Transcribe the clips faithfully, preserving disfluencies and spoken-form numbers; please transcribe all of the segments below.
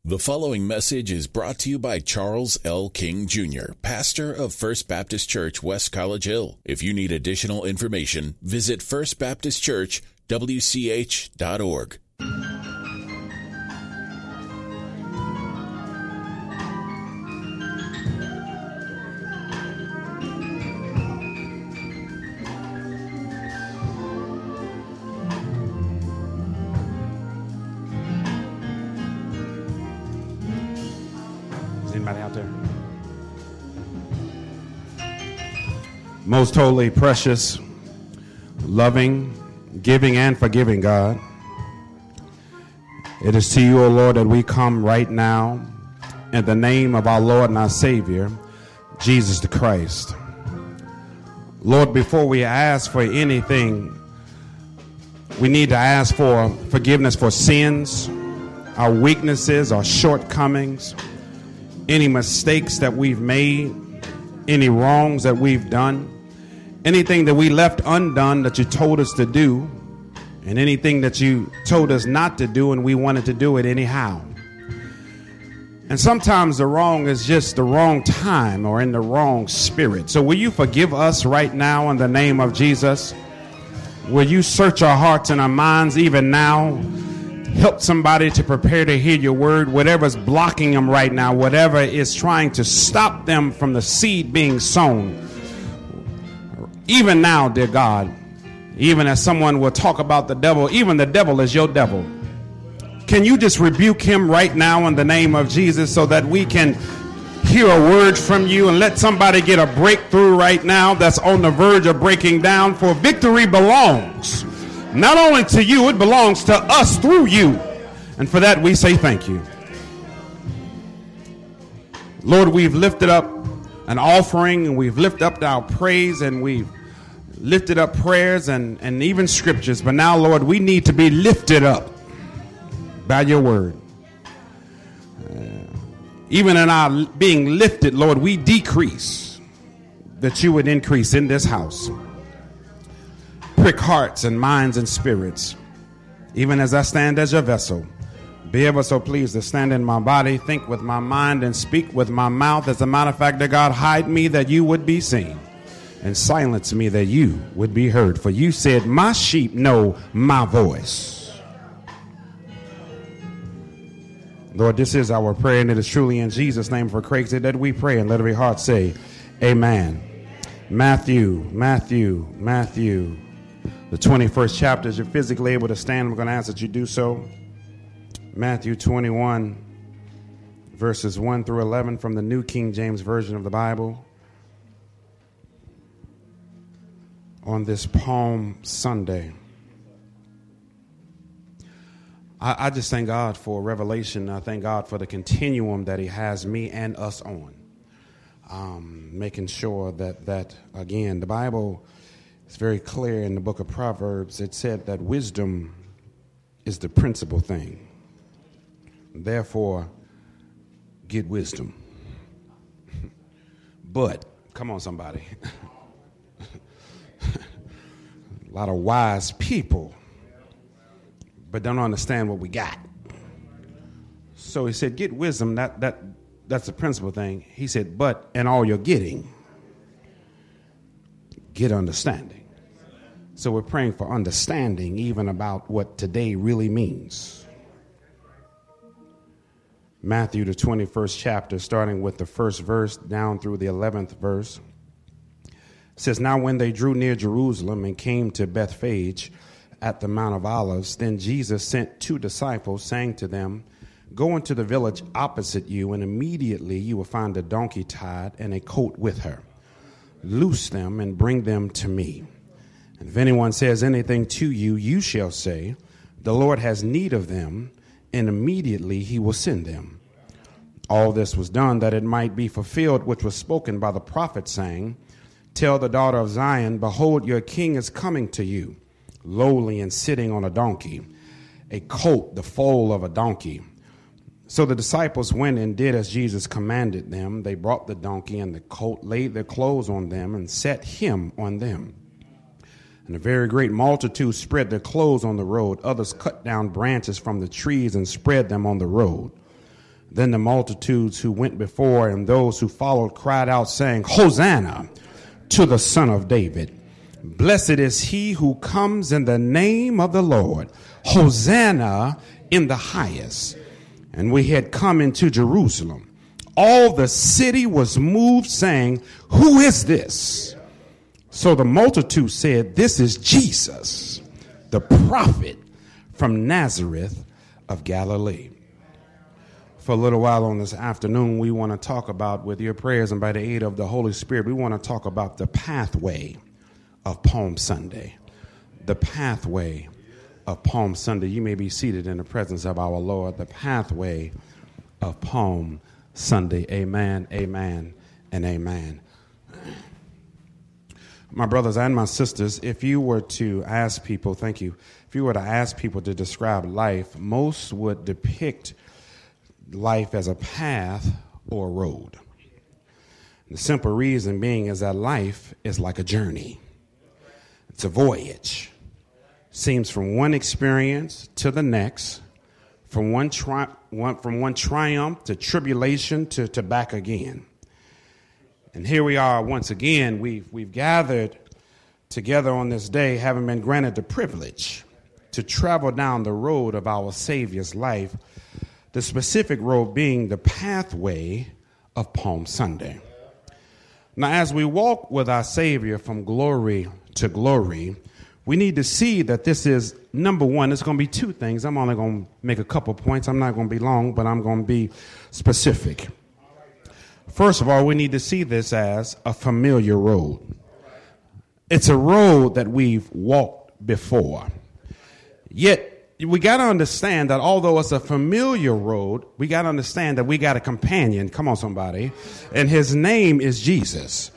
The following message is brought to you by Charles L. King, Junior, pastor of First Baptist Church, West College Hill. If you need additional information, visit first baptist church w c h dot org. Out there. Most holy, precious, loving, giving, and forgiving God, it is to you, O Lord, that we come right now in the name of our Lord and our Savior, Jesus the Christ. Lord, before we ask for anything, we need to ask for forgiveness for sins, our weaknesses, our shortcomings, any mistakes that we've made, any wrongs that we've done, anything that we left undone that you told us to do, and anything that you told us not to do and we wanted to do it anyhow. And sometimes the wrong is just the wrong time or in the wrong spirit. So will you forgive us right now in the name of Jesus? Will you search our hearts and our minds even now? Help somebody to prepare to hear your word, whatever's blocking them right now, whatever is trying to stop them from the seed being sown. Even now, dear God, even as someone will talk about the devil, even the devil is your devil. Can you just rebuke him right now in the name of Jesus so that we can hear a word from you and let somebody get a breakthrough right now that's on the verge of breaking down? For victory belongs not only to you, it belongs to us through you. And for that, we say thank you. Lord, we've lifted up an offering, and we've lifted up our praise, and we've lifted up prayers and, and even scriptures. But now, Lord, we need to be lifted up by your word. Uh, even in our being lifted, Lord, we decrease that you would increase in this house. Prick hearts and minds and spirits, even as I stand as your vessel. Be ever so pleased to stand in my body, think with my mind, and speak with my mouth. As a matter of fact, that God, hide me that you would be seen, and silence me that you would be heard. For you said, my sheep know my voice. Lord, this is our prayer, and it is truly in Jesus' name for Craig said that we pray, and let every heart say, amen. Matthew, Matthew, Matthew. The twenty-first chapter, as you're physically able to stand, I'm going to ask that you do so. Matthew twenty-one, verses one through eleven from the New King James Version of the Bible. On this Palm Sunday, I, I just thank God for revelation. I thank God for the continuum that he has me and us on. Um, making sure that, that, again, the Bible is very clear in the book of Proverbs. It said that wisdom is the principal thing. Therefore, get wisdom. But, come on, somebody. A lot of wise people, but don't understand what we got. So he said, get wisdom. That, that, that's the principal thing. He said, but in all you're getting, get understanding. So we're praying for understanding even about what today really means. Matthew, the twenty-first chapter, starting with the first verse down through the eleventh verse, says, now when they drew near Jerusalem and came to Bethphage at the Mount of Olives, then Jesus sent two disciples, saying to them, go into the village opposite you, and immediately you will find a donkey tied and a colt with her. Loose them and bring them to me. And if anyone says anything to you, you shall say, the Lord has need of them, and immediately he will send them. All this was done that it might be fulfilled, which was spoken by the prophet, saying, tell the daughter of Zion, behold, your king is coming to you, lowly and sitting on a donkey, a colt, the foal of a donkey. So the disciples went and did as Jesus commanded them. They brought the donkey and the colt, laid their clothes on them, and set him on them. And a very great multitude spread their clothes on the road. Others cut down branches from the trees and spread them on the road. Then the multitudes who went before and those who followed cried out, saying, Hosanna to the Son of David. Blessed is he who comes in the name of the Lord. Hosanna in the highest. And we had come into Jerusalem. All the city was moved, saying, Who is this? So the multitude said, This is Jesus, the prophet from Nazareth of Galilee. For a little while on this afternoon, we want to talk about, with your prayers and by the aid of the Holy Spirit, we want to talk about the pathway of Palm Sunday. The pathway of Palm Sunday. You may be seated in the presence of our Lord. The pathway of Palm Sunday. Amen, amen, and amen. My brothers and my sisters, if you were to ask people, thank you, if you were to ask people to describe life, most would depict life as a path or a road. The simple reason being is that life is like a journey. It's a voyage. Seems from one experience to the next, from one, tri- one from one triumph to tribulation to, to back again. And here we are once again. We've, we've gathered together on this day, having been granted the privilege to travel down the road of our Savior's life, the specific road being the pathway of Palm Sunday. Now, as we walk with our Savior from glory to glory, we need to see that this is, number one, it's going to be two things. I'm only going to make a couple points. I'm not going to be long, but I'm going to be specific. First of all, we need to see this as a familiar road. It's a road that we've walked before. Yet, we got to understand that although it's a familiar road, we got to understand that we got a companion. Come on, somebody. And his name is Jesus.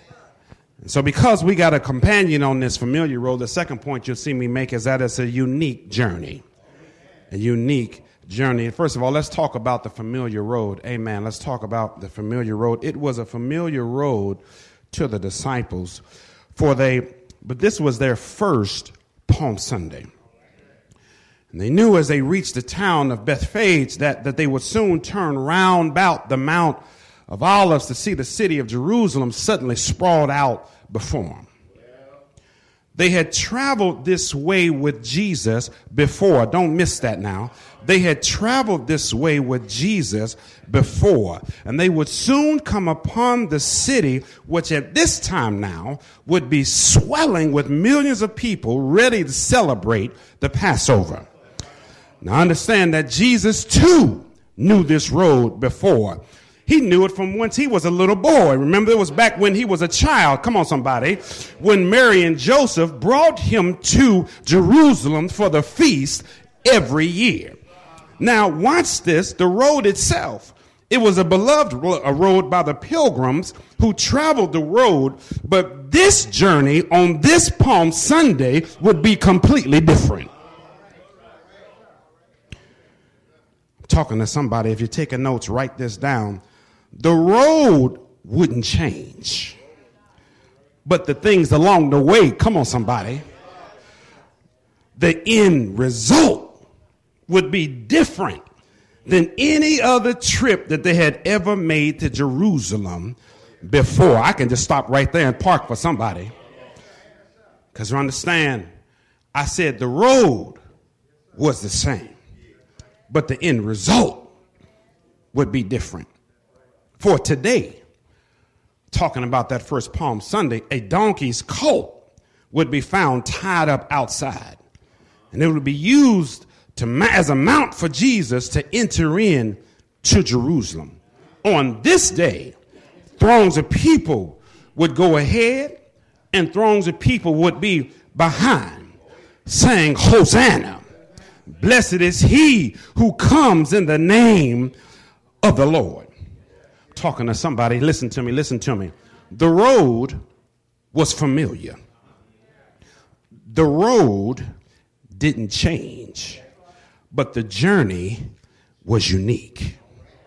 So because we got a companion on this familiar road, the second point you'll see me make is that it's a unique journey. A unique journey. First of all, let's talk about the familiar road. Amen. Let's talk about the familiar road. It was a familiar road to the disciples, for they, but this was their first Palm Sunday. And they knew as they reached the town of Bethphage that, that they would soon turn round about the Mount of Olives to see the city of Jerusalem suddenly sprawled out before them. They had traveled this way with Jesus before. Don't miss that now. They had traveled this way with Jesus before. And they would soon come upon the city, which at this time now would be swelling with millions of people ready to celebrate the Passover. Now understand that Jesus too knew this road before. He knew it from whence he was a little boy. Remember, it was back when he was a child. Come on, somebody. When Mary and Joseph brought him to Jerusalem for the feast every year. Now, watch this. The road itself, it was a beloved road by the pilgrims who traveled the road. But this journey on this Palm Sunday would be completely different. Talking to somebody, if you're taking notes, write this down. The road wouldn't change, but the things along the way, come on somebody, the end result would be different than any other trip that they had ever made to Jerusalem before. I can just stop right there and park for somebody, because you understand, I said the road was the same, but the end result would be different. For today, talking about that first Palm Sunday, a donkey's colt would be found tied up outside. And it would be used to, as a mount for Jesus to enter in to Jerusalem. On this day, throngs of people would go ahead and throngs of people would be behind, saying, Hosanna. Blessed is he who comes in the name of the Lord. Talking to somebody, listen to me, listen to me. The road was familiar. The road didn't change, but the journey was unique.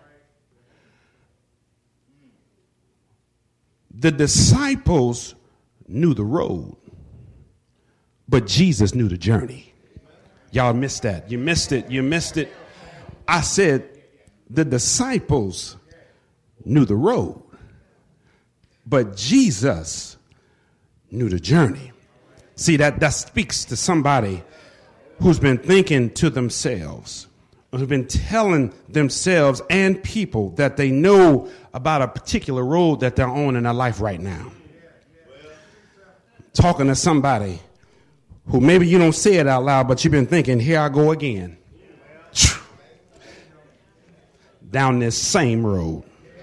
The disciples knew the road, but Jesus knew the journey. Y'all missed that. You missed it. You missed it. I said the disciples knew the road, but Jesus knew the journey. See, that, that speaks to somebody who's been thinking to themselves, who've been telling themselves and people that they know about a particular road that they're on in their life right now. Talking to somebody who maybe you don't say it out loud, but you've been thinking, here I go again. Down this same road.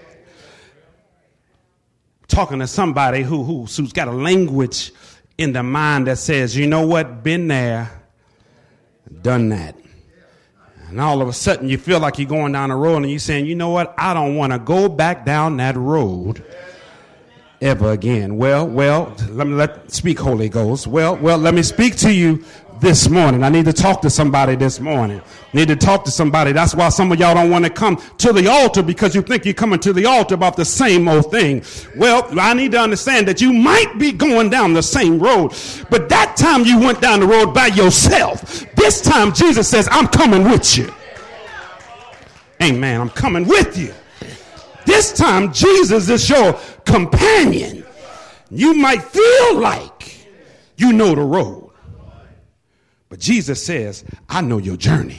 Talking to somebody who, who, who's got a language in their mind that says, you know what, been there, done that. And all of a sudden you feel like you're going down the road and you're saying, you know what, I don't want to go back down that road ever again. Well, well, let me let speak, Holy Ghost. Well, well, let me speak to you this morning. I need to talk to somebody this morning. Need to talk to somebody. That's why some of y'all don't want to come to the altar, because you think you're coming to the altar about the same old thing. Well, I need to understand that you might be going down the same road, but that time you went down the road by yourself. This time Jesus says, I'm coming with you. Amen. I'm coming with you. This time Jesus is your companion. You might feel like you know the road, but Jesus says, I know your journey.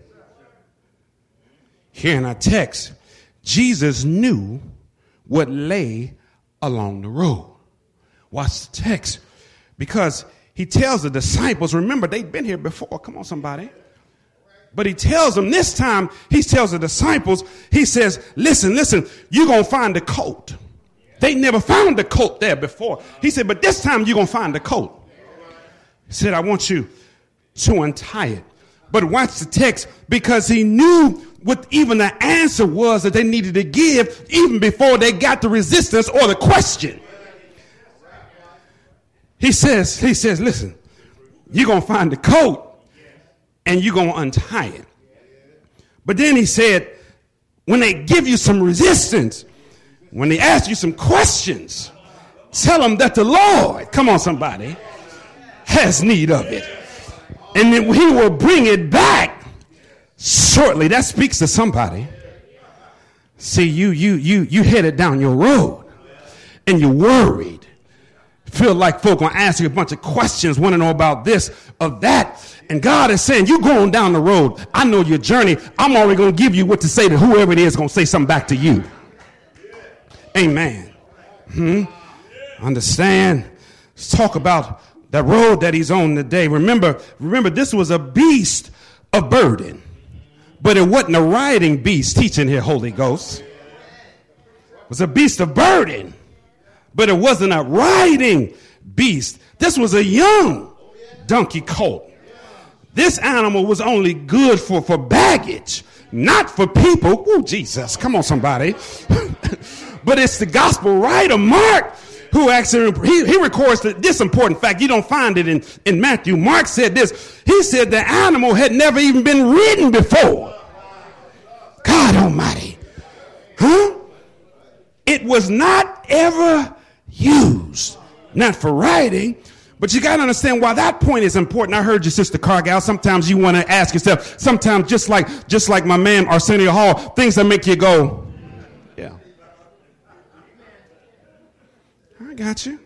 Here in our text, Jesus knew what lay along the road. Watch the text, because he tells the disciples, remember, they've been here before. Come on, somebody. But he tells them this time, he tells the disciples, he says, listen, listen, you're going to find the coat. They never found the coat there before. He said, but this time you're going to find the coat. He said, I want you to untie it. But watch the text, because he knew what even the answer was that they needed to give even before they got the resistance or the question. He says, he says, listen, you're going to find the coat and you're going to untie it. But then he said, when they give you some resistance, when they ask you some questions, tell them that the Lord, come on somebody, has need of it. And then he will bring it back shortly. That speaks to somebody. See, you, you, you, you headed down your road and you're worried. Feel like folk gonna ask you a bunch of questions, want to know about this or that. And God is saying, you going down the road. I know your journey. I'm already going to give you what to say to whoever it is going to say something back to you. Amen. Hmm? Understand? Let's talk about the road that he's on today. Remember, remember, this was a beast of burden, but it wasn't a riding beast. Teaching here, Holy Ghost. It was a beast of burden, but it wasn't a riding beast. This was a young donkey colt. This animal was only good for, for baggage, not for people. Oh, Jesus. Come on, somebody. But it's the gospel writer, Mark, who actually, he, he records this important fact. You don't find it in, in Matthew. Mark said this. He said the animal had never even been ridden before. God Almighty. Huh? It was not ever used. Not for riding. But you got to understand why that point is important. I heard you, Sister Cargal. Sometimes you want to ask yourself, sometimes just like just like my man, Arsenio Hall, things that make you go, yeah. I got you.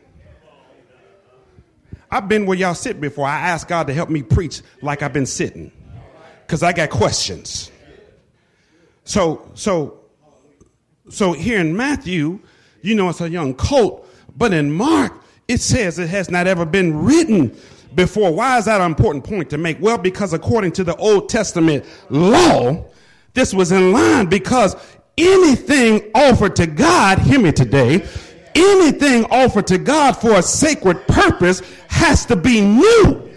I've been where y'all sit before. I asked God to help me preach like I've been sitting, because I got questions. So, so, so here in Matthew, you know, it's a young colt, but in Mark, it says it has not ever been written before. Why is that an important point to make? Well, because according to the Old Testament law, this was in line, because anything offered to God, hear me today, anything offered to God for a sacred purpose has to be new.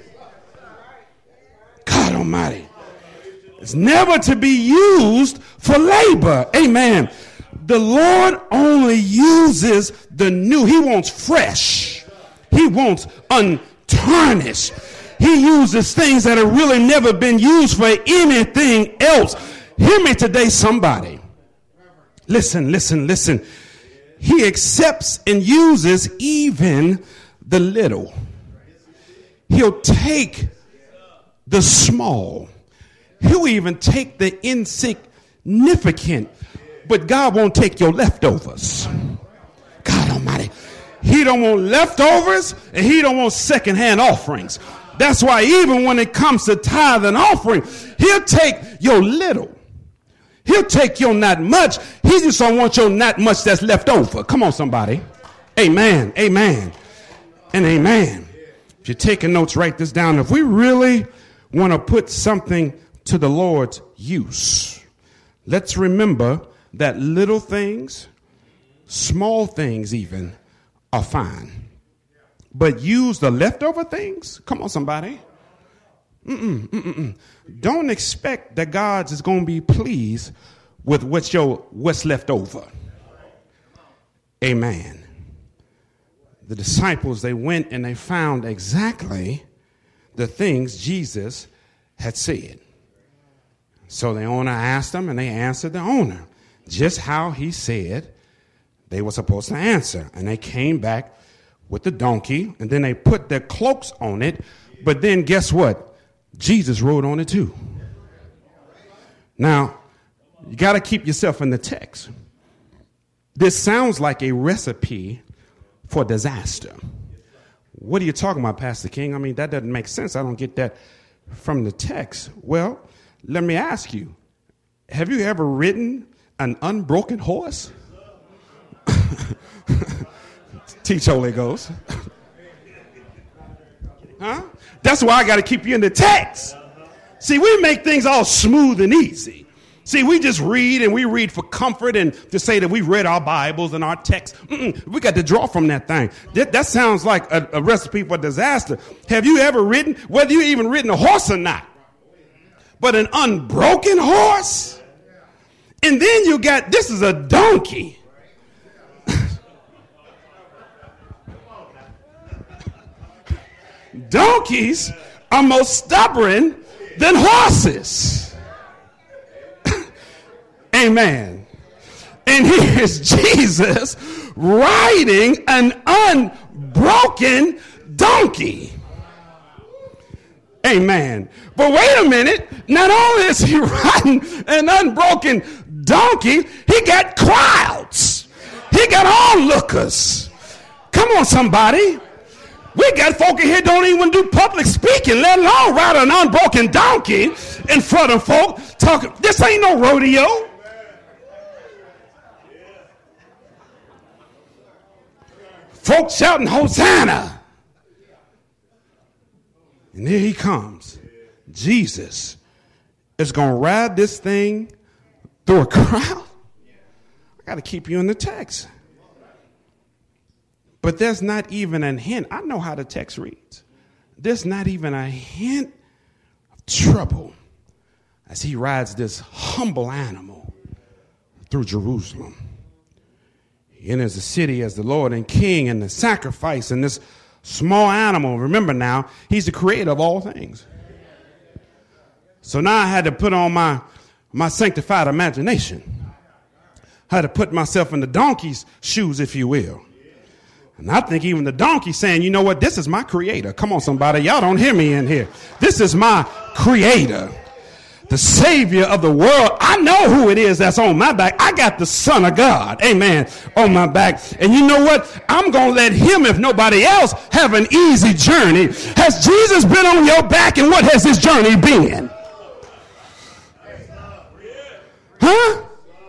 God Almighty. It's never to be used for labor. Amen. The Lord only uses the new. He wants fresh. He wants untarnished. He uses things that have really never been used for anything else. Hear me today, somebody. Listen, listen, listen. He accepts and uses even the little. He'll take the small. He'll even take the insignificant. significant. But God won't take your leftovers. God Almighty. He don't want leftovers, and he don't want secondhand offerings. That's why even when it comes to tithe and offering, he'll take your little. He'll take your not much. He just don't want your not much that's left over. Come on, somebody. Amen. Amen. And amen. If you're taking notes, write this down. If we really want to put something to the Lord's use, let's remember that little things, small things even, are fine. But use the leftover things. Come on, somebody. Mm-mm, mm-mm. Don't expect that God is going to be pleased with what's your what's left over. Amen. The disciples, they went and they found exactly the things Jesus had said. So the owner asked them, and they answered the owner just how he said they were supposed to answer. And they came back with the donkey, and then they put their cloaks on it. But then guess what? Jesus rode on it too. Now, you got to keep yourself in the text. This sounds like a recipe for disaster. What are you talking about, Pastor King? I mean, that doesn't make sense. I don't get that from the text. Well, let me ask you, have you ever ridden an unbroken horse? Teach Holy Ghost. Huh? That's why I got to keep you in the text. See, we make things all smooth and easy. See, we just read and we read for comfort and to say that we read our Bibles and our texts. Mm-mm, we got to draw from that thing. That, that sounds like a, a recipe for disaster. Have you ever ridden, whether you even ridden a horse or not, but an unbroken horse? And then you got, this is a donkey. Donkeys are more stubborn than horses. Amen. And here's Jesus riding an unbroken donkey. Amen. But wait a minute. Not only is he riding an unbroken donkey, he got crowds. He got onlookers. Come on, somebody. We got folk in here don't even do public speaking, let alone ride an unbroken donkey in front of folk talking. This ain't no rodeo. Folks shouting, Hosanna. And here he comes. Jesus is going to ride this thing through a crowd. I got to keep you in the text. But there's not even a hint. I know how the text reads. There's not even a hint of trouble as he rides this humble animal through Jerusalem. He enters the city as the Lord and King, and the sacrifice and this small animal. Remember now, he's the creator of all things. So now I had to put on my, my sanctified imagination. I had to put myself in the donkey's shoes, if you will. And I think even the donkey saying, you know what, this is my creator. Come on, somebody. Y'all don't hear me in here. This is my creator, the savior of the world. I know who it is that's on my back. I got the Son of God, amen, on my back. And you know what? I'm going to let him, if nobody else, have an easy journey. Has Jesus been on your back, and what has his journey been? Huh?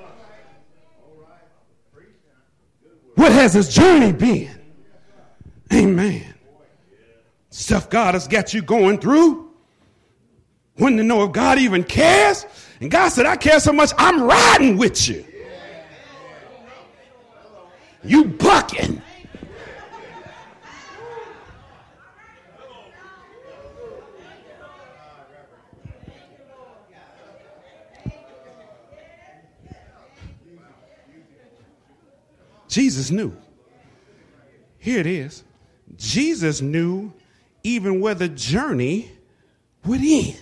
What has his journey been? Amen. Stuff God has got you going through. Wanting to know if God even cares. And God said, I care so much, I'm riding with you. You bucking. Jesus knew. Here it is. Jesus knew even where the journey would end.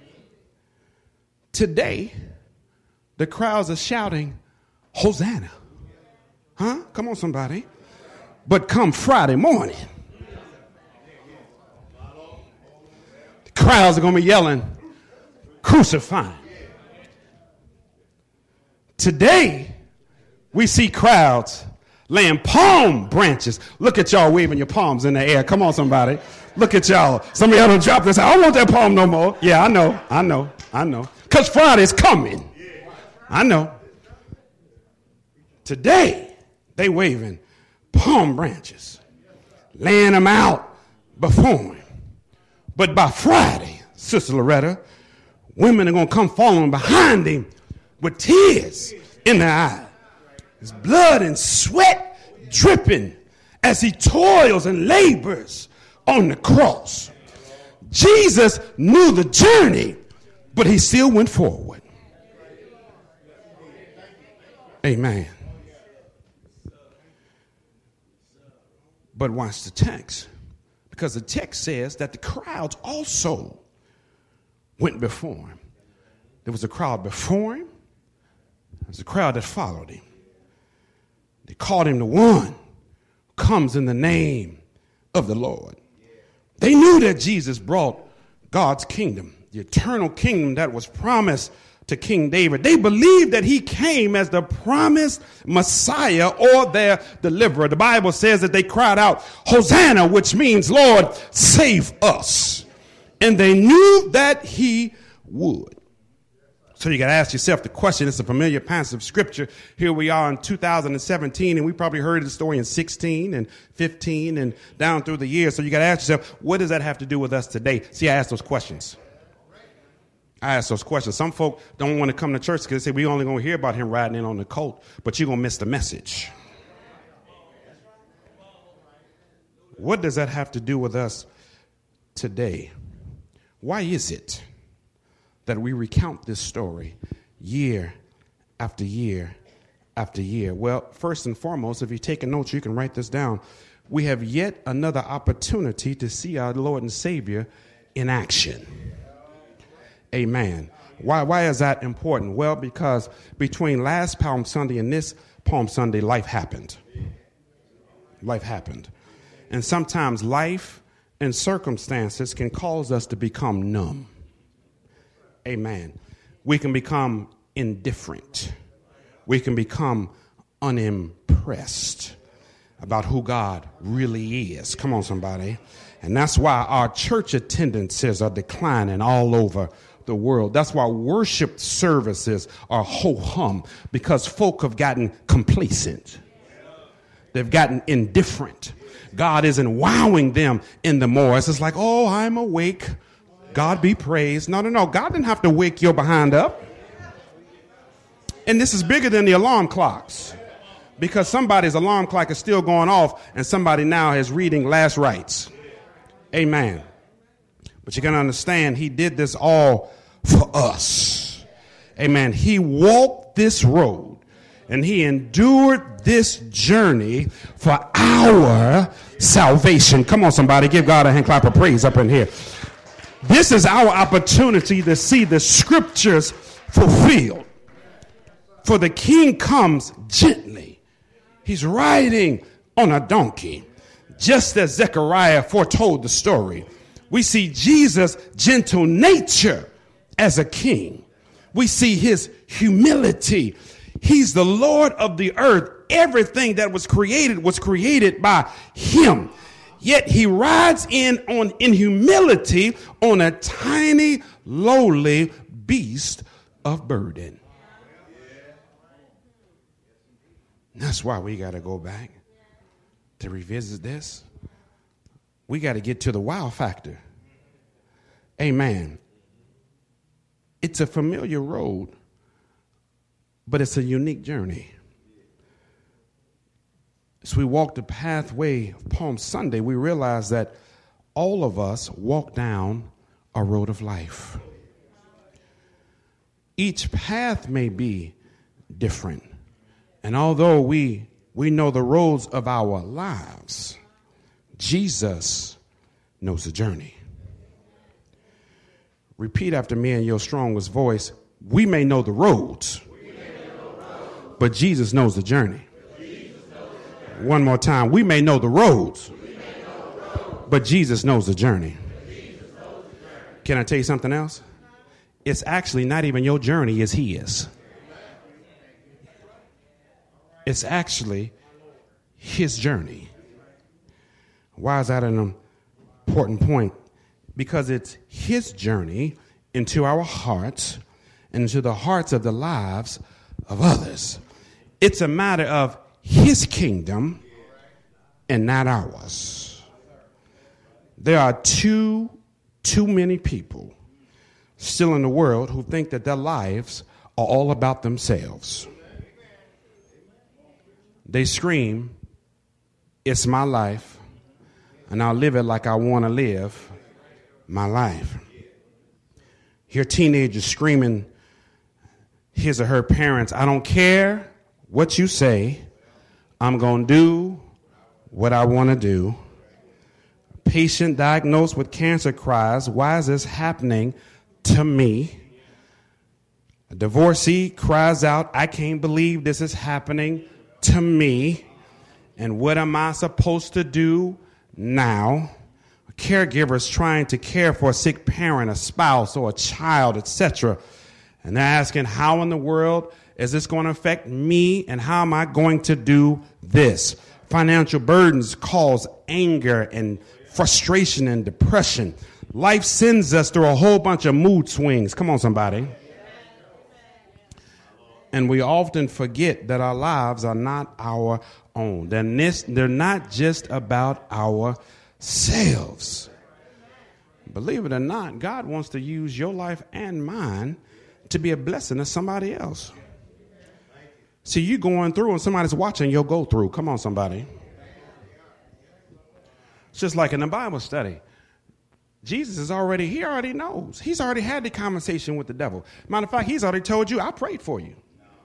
Today, the crowds are shouting, Hosanna. Huh? Come on, somebody. But come Friday morning, the crowds are going to be yelling, crucify him. Today, we see crowds laying palm branches. Look at y'all waving your palms in the air. Come on, somebody. Look at y'all. Some of y'all don't drop this. I don't want that palm no more. Yeah, I know. I know. I know. Because Friday's coming. I know. Today, they waving palm branches, laying them out before him. But by Friday, Sister Loretta, women are going to come following behind him with tears in their eyes. His blood and sweat dripping as he toils and labors on the cross. Jesus knew the journey, but he still went forward. Amen. But watch the text, because the text says that the crowds also went before him. There was a crowd before him. There was a crowd that followed him. They called him the one who comes in the name of the Lord. They knew that Jesus brought God's kingdom, the eternal kingdom that was promised to King David. They believed that he came as the promised Messiah or their deliverer. The Bible says that they cried out, Hosanna, which means, Lord, save us. And they knew that he would. So you got to ask yourself the question. It's a familiar passage of scripture. Here we are in two thousand seventeen, and we probably heard the story in sixteen and fifteen and down through the years. So you got to ask yourself, what does that have to do with us today? See, I ask those questions. I ask those questions. Some folk don't want to come to church because they say we only going to hear about him riding in on the colt, but you're going to miss the message. What does that have to do with us today? Why is it that we recount this story year after year after year? Well, first and foremost, if you're taking notes, you can write this down. We have yet another opportunity to see our Lord and Savior in action. Amen. Why, why is that important? Well, because between last Palm Sunday and this Palm Sunday, life happened. Life happened. And sometimes life and circumstances can cause us to become numb. Amen. We can become indifferent. We can become unimpressed about who God really is. Come on, somebody. And that's why our church attendances are declining all over the world. That's why worship services are ho-hum, because folk have gotten complacent. They've gotten indifferent. God isn't wowing them in the more. It's just like, oh, I'm awake. God be praised. No, no, no. God didn't have to wake your behind up. And this is bigger than the alarm clocks, because somebody's alarm clock is still going off and somebody now is reading last rites. Amen. But you got to understand, he did this all for us. Amen. He walked this road and he endured this journey for our salvation. Come on, somebody. Give God a hand clap of praise up in here. This is our opportunity to see the scriptures fulfilled. For the king comes gently. He's riding on a donkey, just as Zechariah foretold the story. We see Jesus' gentle nature as a king. We see his humility. He's the Lord of the earth. Everything that was created was created by him. Yet he rides in on in humility on a tiny, lowly beast of burden. That's why we got to go back to revisit this. We got to get to the wow factor. Amen. It's a familiar road, but it's a unique journey. As we walk the pathway of Palm Sunday, we realize that all of us walk down a road of life. Each path may be different. And although we, we know the roads of our lives, Jesus knows the journey. Repeat after me in your strongest voice. We may know the roads, but Jesus knows the journey. One more time. We may know the roads, but Jesus knows the journey. Can I tell you something else? It's actually not even your journey, it's his. It's actually his journey. Why is that an important point? Because it's his journey into our hearts and into the hearts of the lives of others. It's a matter of his kingdom and not ours. There are too, too many people still in the world who think that their lives are all about themselves. They scream, "It's my life, and I'll live it like I want to live my life." Hear teenagers screaming his or her parents, "I don't care what you say, I'm going to do what I want to do." Patient diagnosed with cancer cries, "Why is this happening to me?" A divorcee cries out, "I can't believe this is happening to me. And what am I supposed to do now?" A caregiver is trying to care for a sick parent, a spouse, or a child, et cetera. And they're asking, how in the world is this going to affect me, and how am I going to do this? Financial burdens cause anger and frustration and depression. Life sends us through a whole bunch of mood swings. Come on, somebody. And we often forget that our lives are not our own. They're, this, they're not just about ourselves. Believe it or not, God wants to use your life and mine to be a blessing to somebody else. See, you going through and somebody's watching your go through. Come on, somebody. It's just like in the Bible study. Jesus is already, he already knows. He's already had the conversation with the devil. Matter of fact, he's already told you, I prayed for you.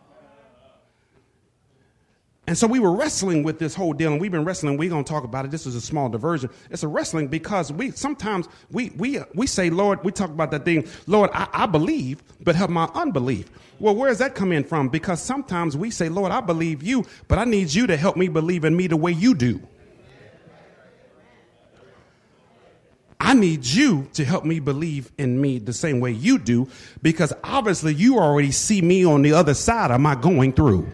And so we were wrestling with this whole deal, and we've been wrestling. We're going to talk about it. This is a small diversion. It's a wrestling because we sometimes we we we say, Lord, we talk about that thing, Lord, I, I believe, but help my unbelief. Well, where does that come in from? Because sometimes we say, Lord, I believe you, but I need you to help me believe in me the way you do. I need you to help me believe in me the same way you do, because obviously you already see me on the other side of my going through.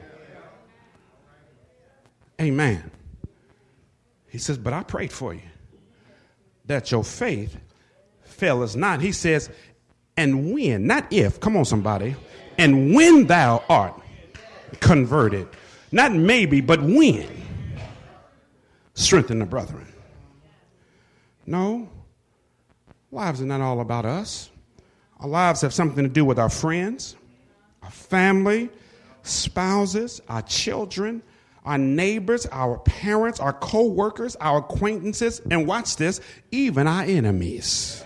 Amen. He says, but I prayed for you that your faith fail us not. He says, and when, not if, come on somebody, and when thou art converted, not maybe, but when, strengthen the brethren. No, lives are not all about us. Our lives have something to do with our friends, our family, spouses, our children, our neighbors, our parents, our co-workers, our acquaintances, and watch this, even our enemies.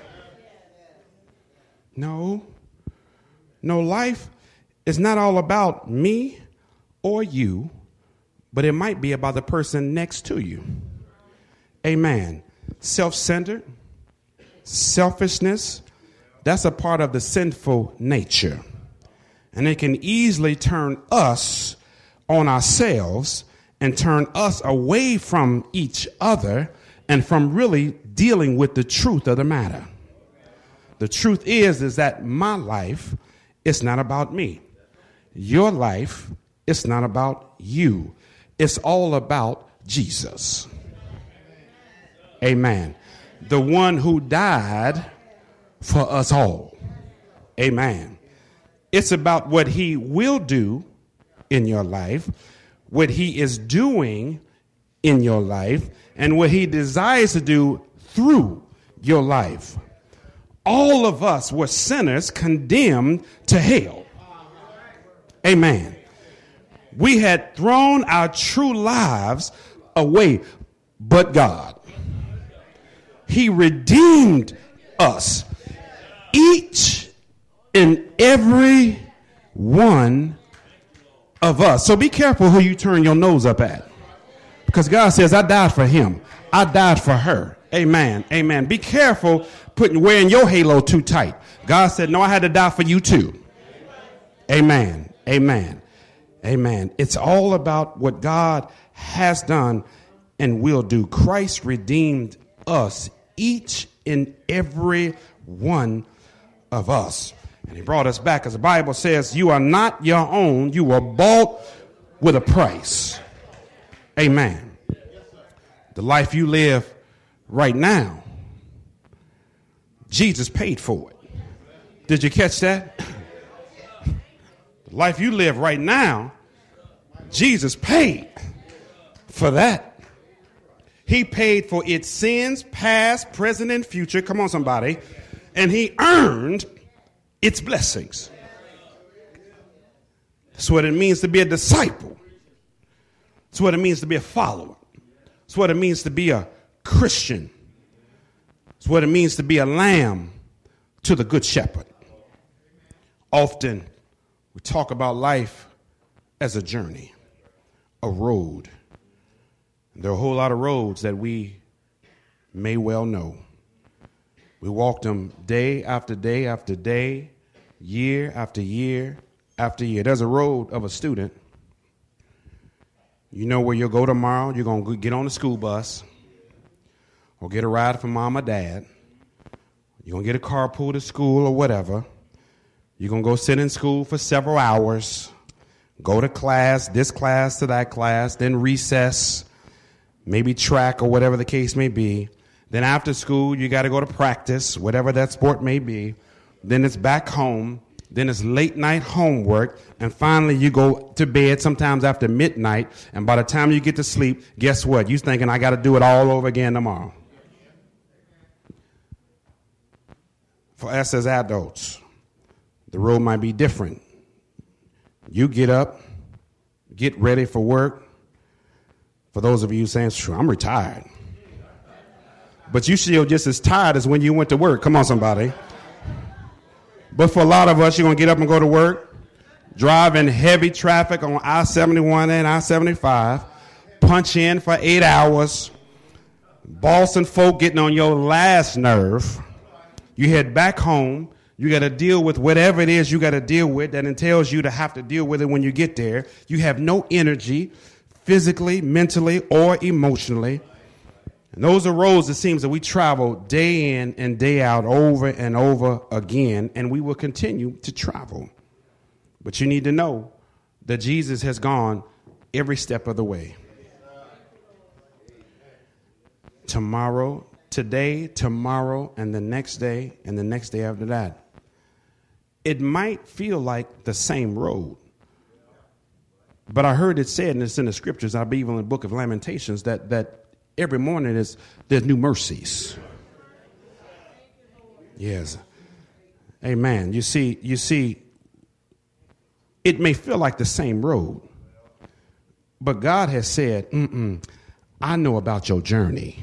No, no, life is not all about me or you, but it might be about the person next to you. Amen. Self-centered, selfishness, that's a part of the sinful nature. And it can easily turn us on ourselves and turn us away from each other and from really dealing with the truth of the matter. The truth is, is that my life is not about me. Your life is not about you. It's all about Jesus. Amen. The one who died for us all. Amen. It's about what he will do in your life, what he is doing in your life, and what he desires to do through your life. All of us were sinners condemned to hell. Amen. We had thrown our true lives away, but God, he redeemed us, each and every one of us. So be careful who you turn your nose up at, because God says, I died for him. I died for her. Amen. Amen. Be careful putting wearing your halo too tight. God said, no, I had to die for you too. Amen. Amen. Amen. It's all about what God has done and will do. Christ redeemed us, each and every one of us. And he brought us back, as the Bible says, you are not your own. You were bought with a price. Amen. The life you live right now, Jesus paid for it. Did you catch that? The life you live right now, Jesus paid for that. He paid for its sins, past, present, and future. Come on, somebody. And he earned its blessings. That's what it means to be a disciple. That's what it means to be a follower. That's what it means to be a Christian. It's what it means to be a lamb to the good shepherd. Often we talk about life as a journey, a road. And there are a whole lot of roads that we may well know. We walk them day after day after day, year after year after year. There's a road of a student. You know where you'll go tomorrow. You're going to get on the school bus or get a ride from mom or dad. You're going to get a carpool to school or whatever. You're going to go sit in school for several hours, go to class, this class to that class, then recess, maybe track or whatever the case may be. Then after school, you got to go to practice, whatever that sport may be. Then it's back home. Then it's late night homework. And finally, you go to bed sometimes after midnight. And by the time you get to sleep, guess what? You're thinking, I got to do it all over again tomorrow. For us as adults, the road might be different. You get up, get ready for work. For those of you saying, sure, I'm retired. But you still just as tired as when you went to work. Come on, somebody. But for a lot of us, you're going to get up and go to work, drive in heavy traffic on I seventy-one and I seventy-five, punch in for eight hours, Boston folk getting on your last nerve. You head back home. You got to deal with whatever it is you got to deal with that entails you to have to deal with it when you get there. You have no energy, physically, mentally, or emotionally. And those are roads, it seems, that we travel day in and day out over and over again, and we will continue to travel. But you need to know that Jesus has gone every step of the way. Tomorrow, today, tomorrow, and the next day, and the next day after that. It might feel like the same road. But I heard it said, and it's in the scriptures, I believe in the book of Lamentations, that that every morning is there's new mercies. Yes. Amen. You see, you see, it may feel like the same road, but God has said, Mm-mm, I know about your journey.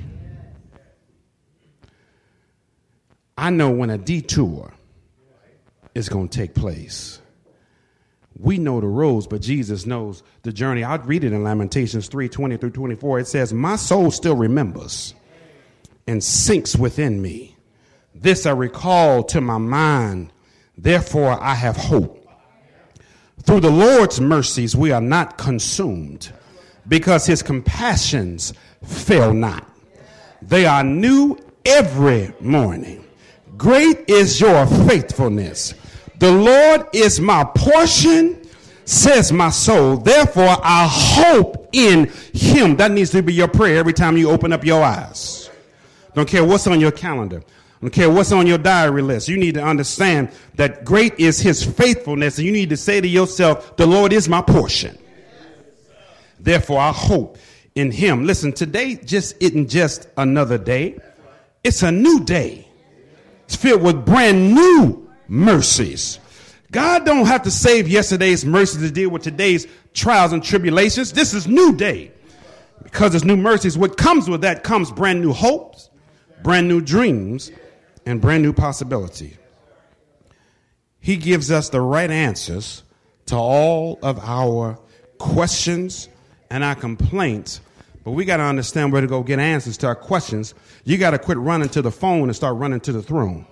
I know when a detour is going to take place. We know the roads, but Jesus knows the journey. I'd read it in Lamentations three twenty through twenty-four. It says, my soul still remembers and sinks within me. This I recall to my mind. Therefore, I have hope. Through the Lord's mercies, we are not consumed because his compassions fail not. They are new every morning. Great is your faithfulness. The Lord is my portion, says my soul. Therefore, I hope in him. That needs to be your prayer every time you open up your eyes. Don't care what's on your calendar. Don't care what's on your diary list. You need to understand that great is his faithfulness. And you need to say to yourself, the Lord is my portion. Therefore, I hope in him. Listen, today just isn't just another day. It's a new day. It's filled with brand new mercies. God don't have to save yesterday's mercies to deal with today's trials and tribulations. This is new day. Because it's new mercies, what comes with that comes brand new hopes, brand new dreams, and brand new possibility. He gives us the right answers to all of our questions and our complaints. But we got to understand where to go get answers to our questions. You got to quit running to the phone and start running to the throne.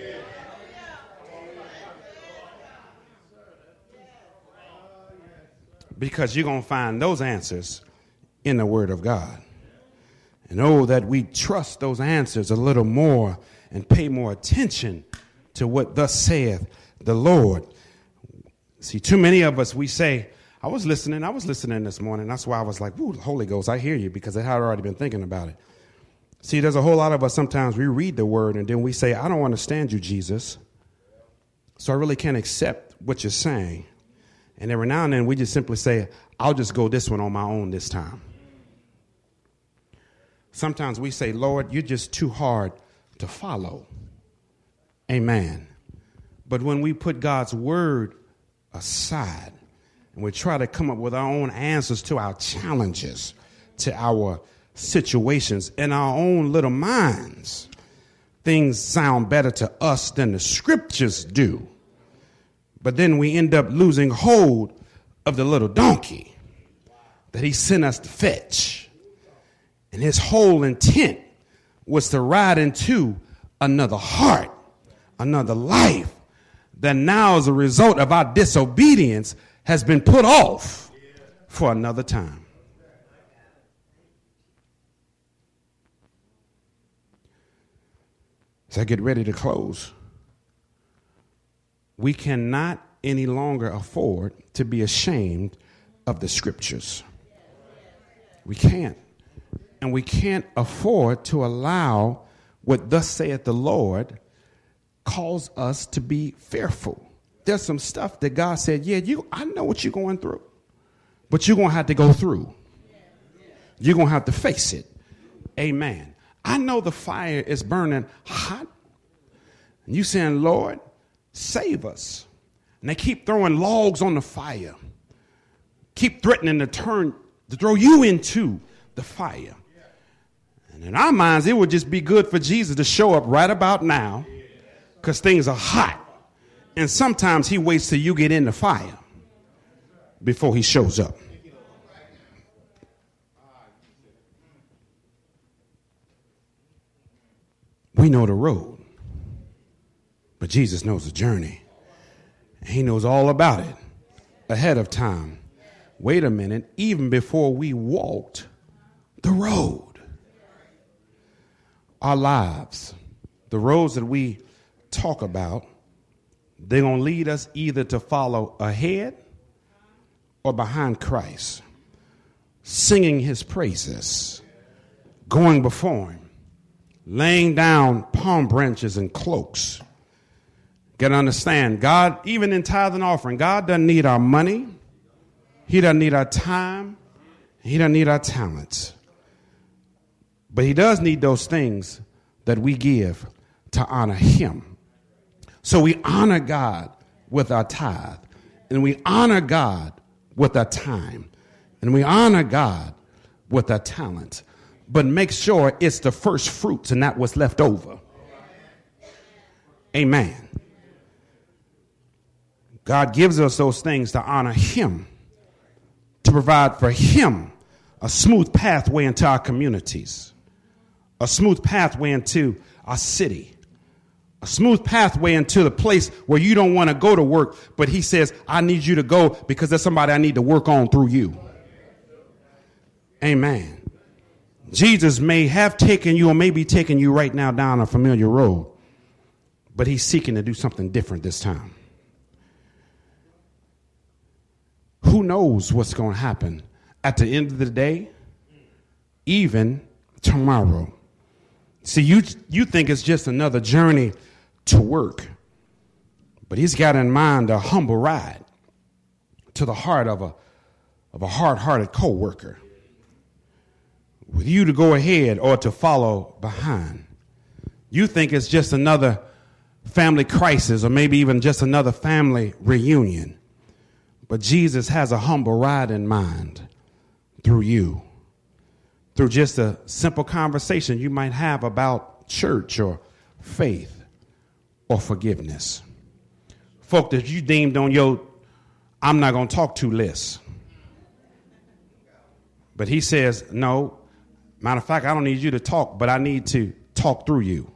Because you're going to find those answers in the Word of God. And oh, that we trust those answers a little more and pay more attention to what thus saith the Lord. See, too many of us, we say, I was listening. I was listening this morning. That's why I was like, ooh, Holy Ghost, I hear you, because I had already been thinking about it. See, there's a whole lot of us sometimes we read the word and then we say, I don't understand you, Jesus. So I really can't accept what you're saying. And every now and then we just simply say, I'll just go this one on my own this time. Sometimes we say, Lord, you're just too hard to follow. Amen. But when we put God's word aside and we try to come up with our own answers to our challenges, to our situations in our own little minds, things sound better to us than the scriptures do. But then we end up losing hold of the little donkey that he sent us to fetch. And his whole intent was to ride into another heart, another life that now, as a result of our disobedience, has been put off for another time. As I get ready to close, we cannot any longer afford to be ashamed of the scriptures. We can't. And we can't afford to allow what thus saith the Lord cause us to be fearful. There's some stuff that God said, yeah, you, I know what you're going through, but you're going to have to go through. You're going to have to face it. Amen. I know the fire is burning hot. And you saying, Lord, save us. And they keep throwing logs on the fire. Keep threatening to turn, to throw you into the fire. And in our minds, it would just be good for Jesus to show up right about now because things are hot. And sometimes he waits till you get in the fire before he shows up. We know the road, but Jesus knows the journey. He knows all about it ahead of time. Wait a minute, even before we walked the road. Our lives, the roads that we talk about, they're going to lead us either to follow ahead or behind Christ, singing his praises, going before him, laying down palm branches and cloaks. Got to understand, God, even in tithe and offering, God doesn't need our money. He doesn't need our time. He doesn't need our talents. But he does need those things that we give to honor him. So we honor God with our tithe, and we honor God with our time, and we honor God with our talent. But make sure it's the first fruits and not what's left over. Amen. God gives us those things to honor him, to provide for him a smooth pathway into our communities, a smooth pathway into our city, a smooth pathway into the place where you don't want to go to work, but he says, I need you to go because there's somebody I need to work on through you. Amen. Jesus may have taken you or may be taking you right now down a familiar road, but he's seeking to do something different this time. Who knows what's going to happen at the end of the day, even tomorrow. See, you you think it's just another journey to work, but he's got in mind a humble ride to the heart of a of a hard-hearted co-worker, with you to go ahead or to follow behind. You think it's just another family crisis or maybe even just another family reunion, but Jesus has a humble ride in mind through you, through just a simple conversation you might have about church or faith or forgiveness. Folk that you deemed on your I'm not going to talk to list. But he says, no, matter of fact, I don't need you to talk, but I need to talk through you.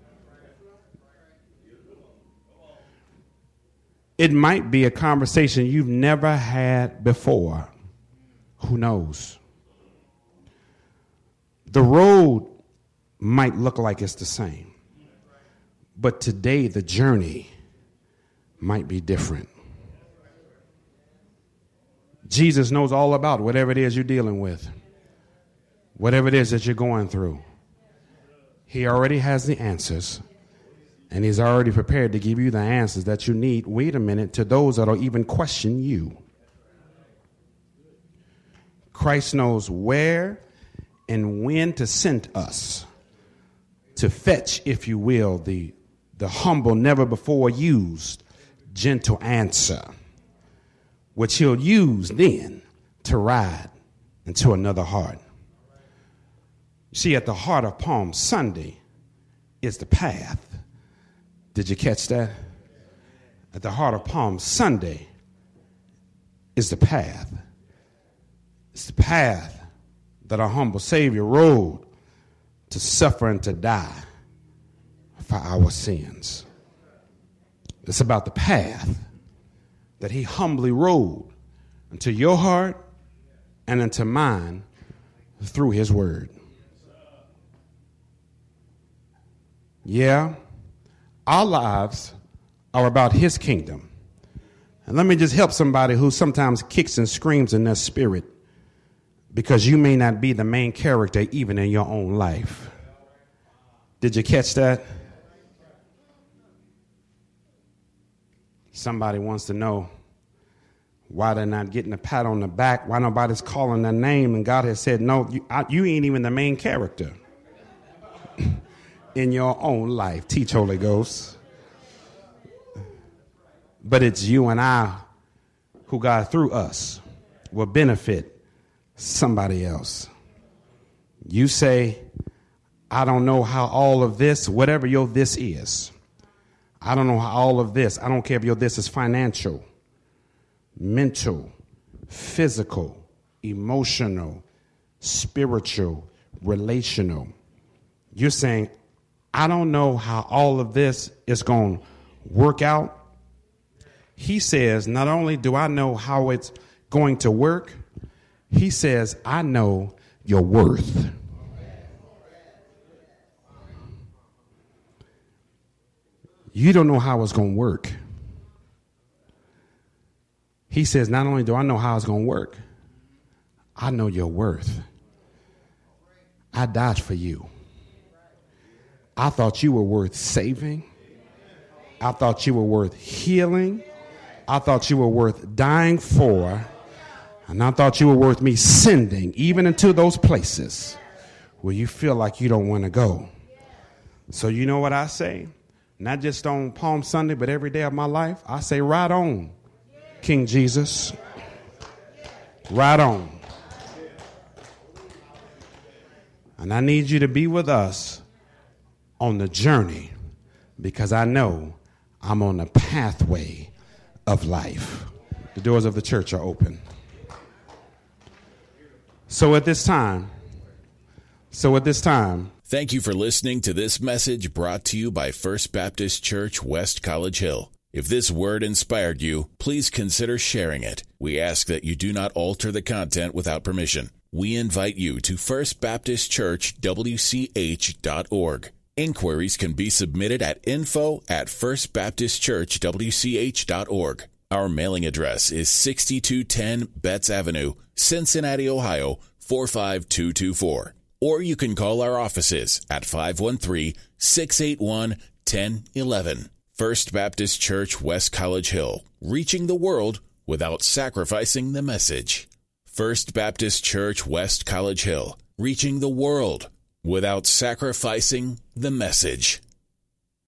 It might be a conversation you've never had before. Who knows? The road might look like it's the same, but today the journey might be different. Jesus knows all about whatever it is you're dealing with, whatever it is that you're going through. He already has the answers, and he's already prepared to give you the answers that you need. Wait a minute, to those that will even question you. Christ knows where and when to send us to fetch, if you will, the, the humble, never before used, gentle answer, which he'll use then to ride into another heart. See, at the heart of Palm Sunday is the path. Did you catch that? At the heart of Palm Sunday is the path. It's the path that our humble Savior rode to suffer and to die for our sins. It's about the path that he humbly rode into your heart and into mine through his word. Yeah, our lives are about his kingdom. And let me just help somebody who sometimes kicks and screams in their spirit because you may not be the main character even in your own life. Did you catch that? Somebody wants to know why they're not getting a pat on the back, why nobody's calling their name, and God has said, no, you, I, you ain't even the main character in your own life. Teach, Holy Ghost. But it's you and I who God through us will benefit somebody else. You say, I don't know how all of this, whatever your this is, I don't know how all of this, I don't care if your this is financial, mental, physical, emotional, spiritual, relational. You're saying, I don't know how all of this is going to work out. He says, not only do I know how it's going to work, he says, I know your worth. You don't know how it's going to work. He says, not only do I know how it's going to work, I know your worth. I died for you. I thought you were worth saving. I thought you were worth healing. I thought you were worth dying for. And I thought you were worth me sending even into those places where you feel like you don't want to go. So you know what I say? Not just on Palm Sunday, but every day of my life, I say, right on, King Jesus. Right on. And I need you to be with us on the journey because I know I'm on the pathway of life. The doors of the church are open. So at this time, so at this time, Thank you for listening to this message brought to you by First Baptist Church, West College Hill. If this word inspired you, please consider sharing it. We ask that you do not alter the content without permission. We invite you to first baptist church w c h dot org. Inquiries can be submitted at info at first baptist church w c h dot org. Our mailing address is sixty-two ten Betts Avenue, Cincinnati, Ohio, four five two two four. Or you can call our offices at five one three, six eight one, one zero one one. First Baptist Church, West College Hill, reaching the world without sacrificing the message. First Baptist Church, West College Hill, reaching the world without sacrificing the message.